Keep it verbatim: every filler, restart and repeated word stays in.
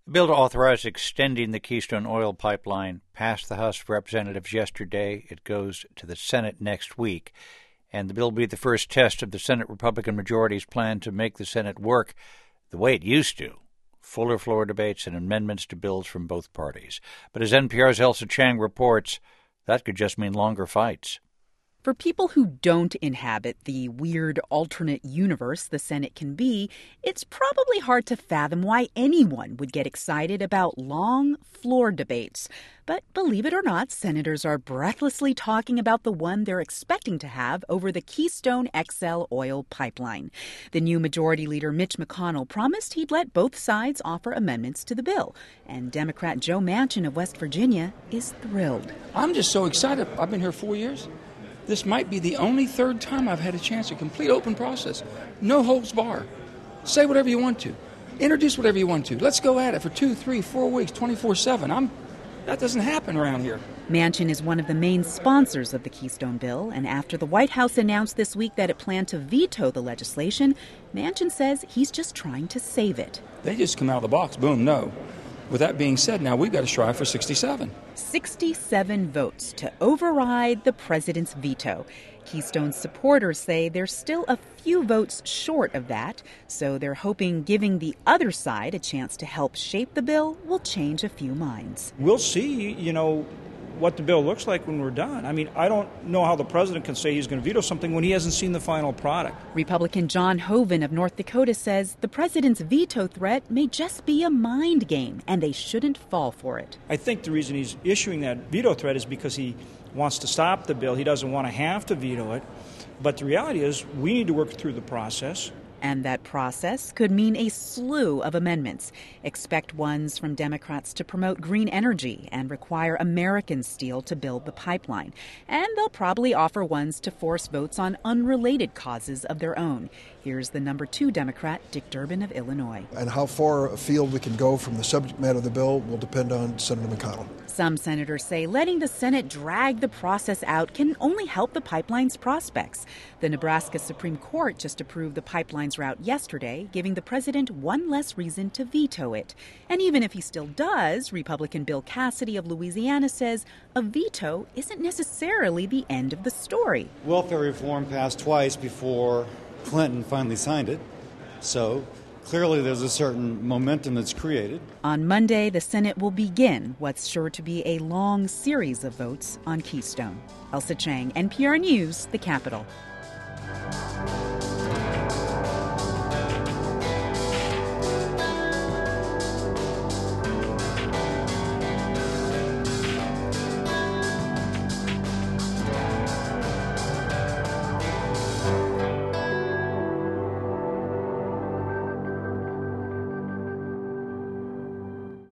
The bill to authorize extending the Keystone Oil Pipeline passed the House of Representatives yesterday. It goes to the Senate next week. And the bill will be the first test of the Senate Republican majority's plan to make the Senate work the way it used to. Fuller floor debates and amendments to bills from both parties. But as N P R's Elsa Chang reports, that could just mean longer fights. For people who don't inhabit the weird alternate universe the Senate can be, it's probably hard to fathom why anyone would get excited about long floor debates. But believe it or not, senators are breathlessly talking about the one they're expecting to have over the Keystone X L oil pipeline. The new Majority Leader Mitch McConnell promised he'd let both sides offer amendments to the bill. And Democrat Joe Manchin of West Virginia is thrilled. I'm just so excited. I've been here four years. This might be the only third time I've had a chance, a complete open process. No holds bar. Say whatever you want to. Introduce whatever you want to. Let's go at it for two, three, four weeks, twenty-four seven. I'm, that doesn't happen around here. Manchin is one of the main sponsors of the Keystone bill, and after the White House announced this week that it planned to veto the legislation, Manchin says he's just trying to save it. They just come out of the box, boom, no. With that being said, now we've got to strive for sixty-seven. sixty-seven votes to override the president's veto. Keystone supporters say they're still a few votes short of that, so they're hoping giving the other side a chance to help shape the bill will change a few minds. We'll see, you know, what the bill looks like when we're done. I mean, I don't know how the president can say he's going to veto something when he hasn't seen the final product. Republican John Hoeven of North Dakota says the president's veto threat may just be a mind game, and they shouldn't fall for it. I think the reason he's issuing that veto threat is because he wants to stop the bill. He doesn't want to have to veto it. But the reality is we need to work through the process. And that process could mean a slew of amendments. Expect ones from Democrats to promote green energy and require American steel to build the pipeline. And they'll probably offer ones to force votes on unrelated causes of their own. Here's the number two Democrat, Dick Durbin of Illinois. And how far afield we can go from the subject matter of the bill will depend on Senator McConnell. Some senators say letting the Senate drag the process out can only help the pipeline's prospects. The Nebraska Supreme Court just approved the pipeline's route yesterday, giving the president one less reason to veto it. And even if he still does, Republican Bill Cassidy of Louisiana says a veto isn't necessarily the end of the story. Welfare reform passed twice before Clinton finally signed it, so clearly there's a certain momentum that's created. On Monday, the Senate will begin what's sure to be a long series of votes on Keystone. Elsa Chang, N P R News, the Capitol.